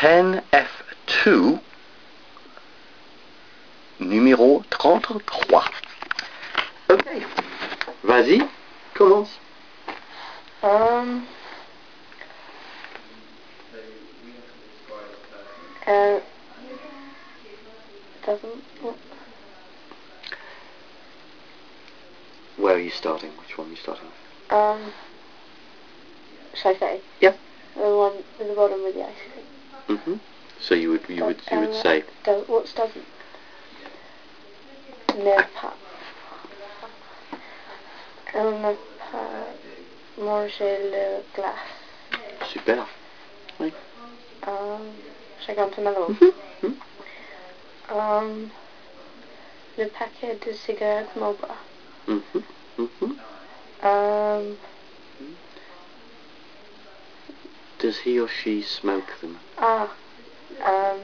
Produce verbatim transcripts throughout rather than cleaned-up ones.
ten F deux, numéro trente-trois. Ok, vas-y, commence. Um, uh, doesn't... What? Where are you starting? Which one are you starting with? Um, shall I say? Yep. The one in the bottom with the ice cream. Mm-hmm. So you would you would you would say does, what doesn't? Ne pas. Elle n'a pas mangé le glace. super. Oui. Um, shall I go on to another one? Mm-hmm. Um, le paquet de cigarettes mobile. Mm-hmm. Mm-hmm. Um, Does he or she smoke them? ah, um,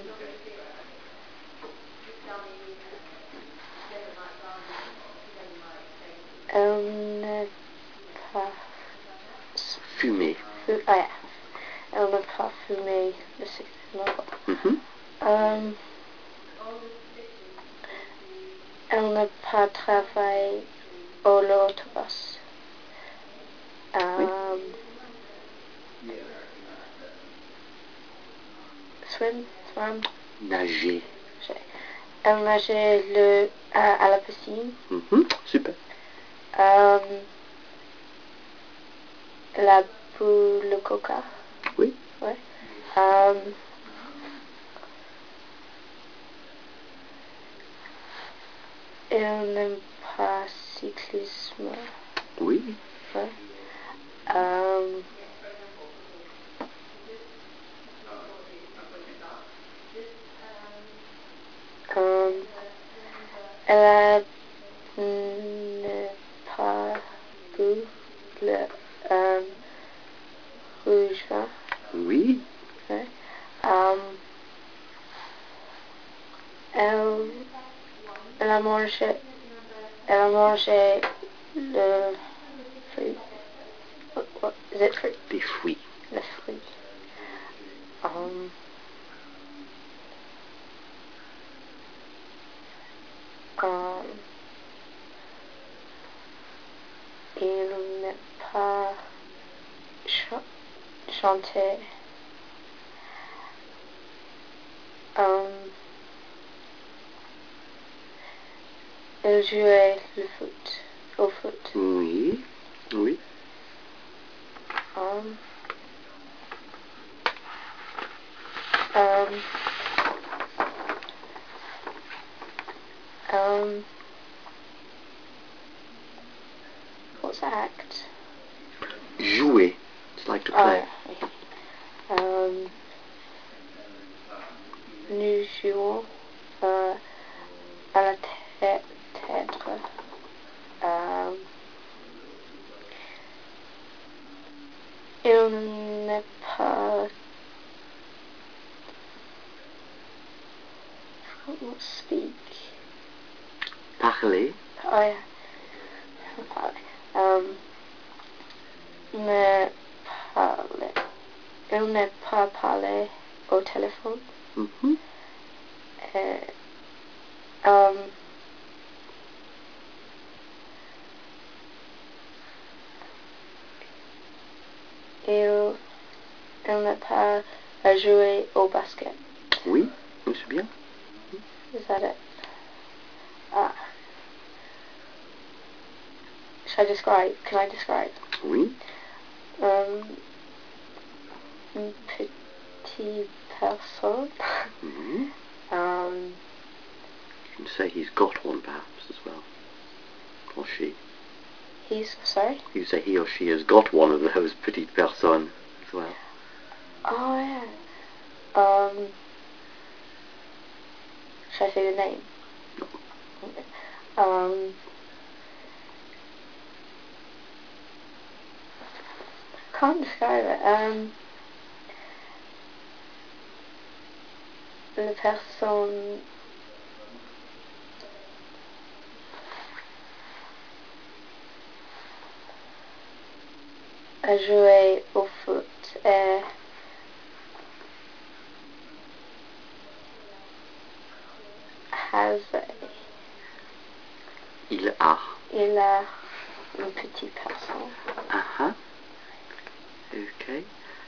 elle n'a pas Fumer. fu- ah, yeah. Elle n'a pas fumé le cigarette mobile. Mm-hmm. Um, elle n'a pas travaillé au l'autobus. Um, oui. swim, swam. Nager. Elle nageait le, à, à la piscine. Mm-hmm. Super. Um, la bu le coca. Oui. Ouais. Um, elle n'aime pas cyclisme. Oui. Ouais. Um, um, elle a ne pas bu le um, rouge vin. Oui. Ouais. Um, elle, elle a mangé, elle a mangé le fruit. What, what is it fruit? Des fruits. Le fruit. Um, um, il n'a pas ch chanté. Um, il jouait le foot, au foot. Oui. Oui. Um, um, um, what's that act? Jouer. It's like to play. Oh, um, nous jouons uh, à la théâtre. Um, il n'est pas speak. Parler. Oh yeah. Um, ne parle. Il n'est pas parlé au téléphone. Mm-hmm. Uh, um, il, il n'a pas à jouer au basket. Oui, oui, c'est bien. Is that it? Ah. Should I describe? Can I describe? Oui. Um, une petite personne. Mm-hmm. um, You can say he's got one perhaps as well. Or she. he's, sorry? You say he or she has got one of those petites personnes as well. Oh yeah. Um, should I say the name? No. Okay. Um, can't describe it. Um, la personne a joué au foot et has Il a. Il a une petite personne. Uh-huh. Okay.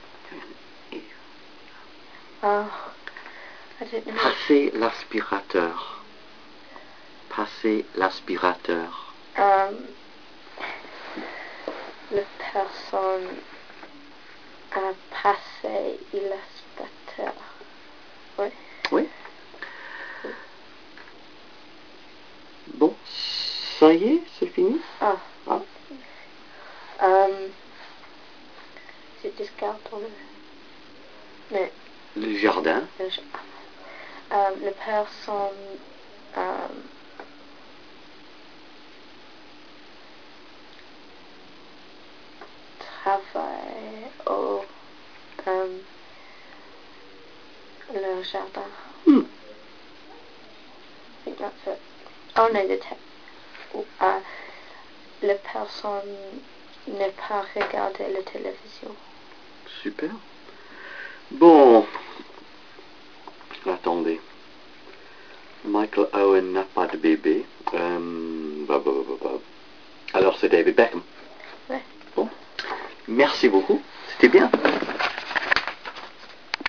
Oh, I don't know. Passer l'aspirateur. Passer l'aspirateur. Um, la personne a passé l'aspirateur. Oui. Oui. Bon, ça y est, c'est fini. Ah. Ah. Um, c'est discard dans le... Non. Le jardin. Le, um, la personne... Um, travaille au... Um, le jardin. Hmm. I think that's it. Oh no, the te uh, la personne n'a pas regardé la télévision. Super. Bon. Attendez. Michael Owen n'a pas de bébé. Euh, bah, bah, bah, bah. Alors c'est David Beckham. Ouais. Bon. Merci beaucoup. C'était bien.